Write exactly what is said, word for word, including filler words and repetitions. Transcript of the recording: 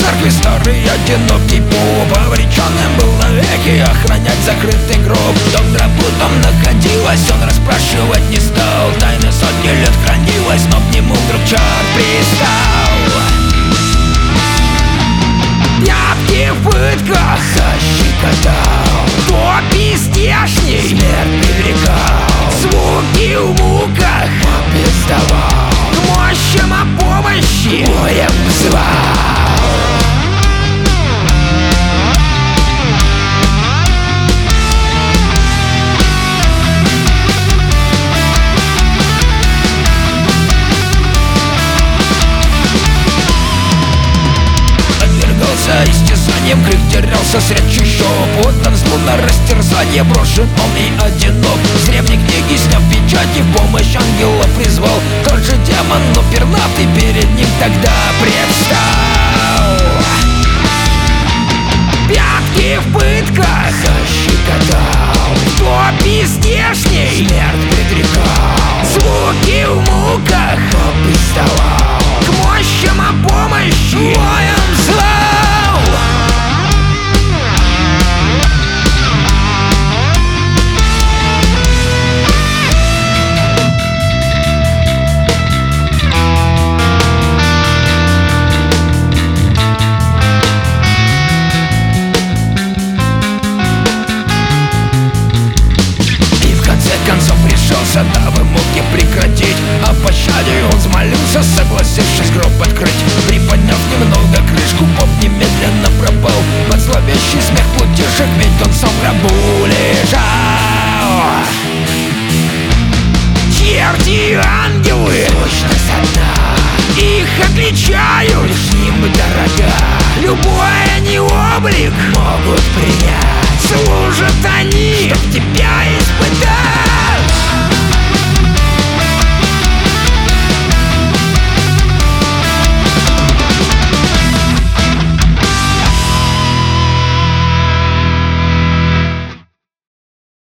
церкви старый одинокий поп обреченным был навеки охранять закрытый гроб. Дом гробу там находилась, он расспрашивать не стал. Тайна сотни лет хранилась, но к нему вдруг черт пристал. Пятки в пытках защекотал, топи здешний смерть предрекал, звуки в муках попиздавал, к мощам о помощи боем взывал. Истязанием крик терялся среди щеп, отдан злу на растерзание, брошен он и одинок. С древней книги сняв печати, в помощь ангела призвал. Тот же демон, но пернатый перед ним тогда предстал. Пятки в пытках защекотал, топи здешний смерть предрекал, звуки в муках попиздавал, к мощам о помощи воем звал. На вымолвке прекратить, а пощаде он взмолился, согласившись гроб открыть. Приподняв немного крышку, поп немедленно пропал под зловещий смех плутишек, ведь он сам в гробу лежал. Черти ангелы, сущность одна, их отличают лишь нимбы дорога. Любой они облик могут принять, служат они, чтоб тебя испытать.